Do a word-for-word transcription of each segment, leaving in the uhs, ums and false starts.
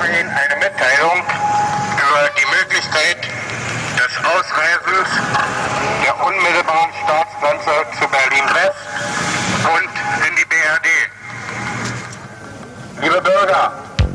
Ihnen eine Mitteilung über die Möglichkeit des Ausreisens der unmittelbaren Staatsgrenze zu Berlin-West und in die B R D. Liebe Bürger,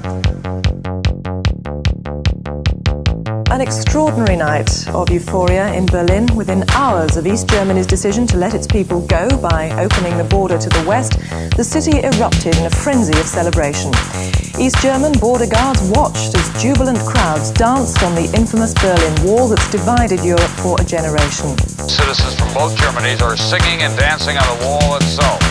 an extraordinary night of euphoria in Berlin within hours of East Germany's decision to let its people go by opening the border to the west. The city erupted in a frenzy of celebration. East German border guards watched as jubilant crowds danced on the infamous Berlin Wall that's divided Europe for a generation. Citizens from both Germanys are singing and dancing on the wall itself.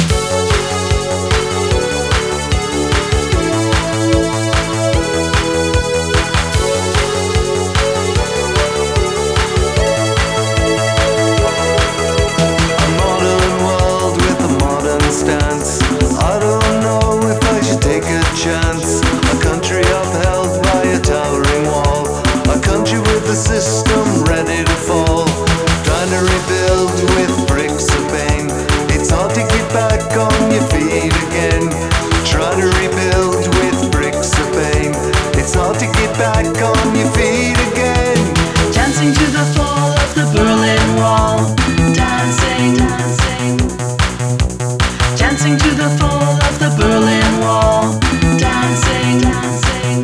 Stance. I don't know if I should take a chance. A country upheld by a towering wall. A country with a system ready to fall. Trying to rebuild with bricks of pain. It's hard to get back on your feet again. Trying to rebuild with bricks of pain. It's hard to get back on your feet again. Dancing to the fall of the Berlin Wall. Dancing, dancing. Dancing to the fall of the Berlin Wall. Dancing, dancing.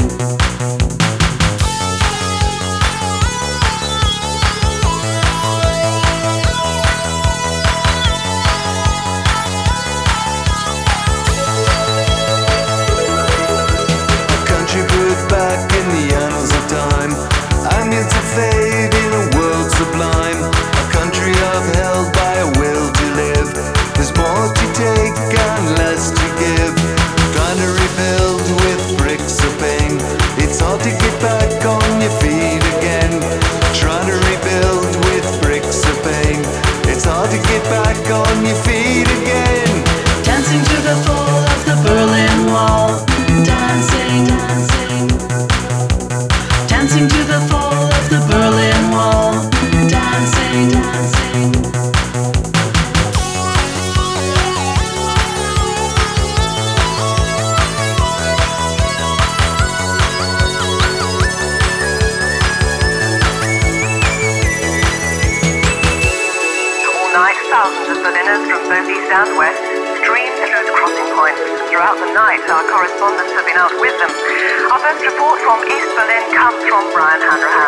A country put back in the annals of time. Ambience of fade in a world sublime. A country upheld by a will to live. There's more to take and less to give. Trying to rebuild with bricks of pain. It's hard to get back on your feet again. Trying to rebuild with bricks of pain. It's hard to get back on your feet again. Dancing to the fall of the Berlin Wall. Dancing, dancing. Dancing to the fall of the Berlin Wall. Dancing, dancing. Thousands of Berliners from both east and west streamed through the crossing points. Throughout the night, our correspondents have been out with them. Our first report from East Berlin comes from Brian Hanrahan.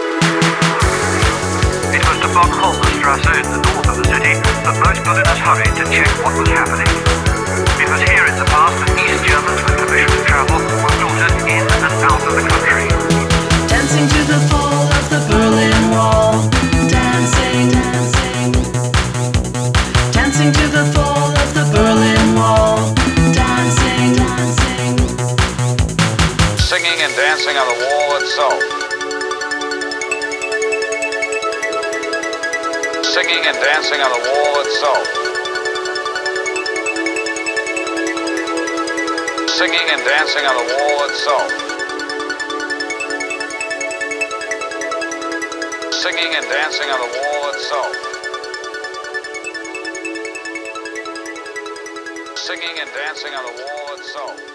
It was to Bornholmer in the north of the city that most Berliners hurried to check what was happening. It was here in the past that East Germans with permission to travel were filtered in and out of the country. Dancing to the fall of the Berlin Wall. Dancing, dancing. Dancing to the fall of the Berlin Wall. Dancing, dancing. Singing and dancing on the wall itself. Singing and dancing on the wall itself. Singing and dancing on the wall itself. Singing and dancing on the wall itself. Singing and dancing on the wall itself.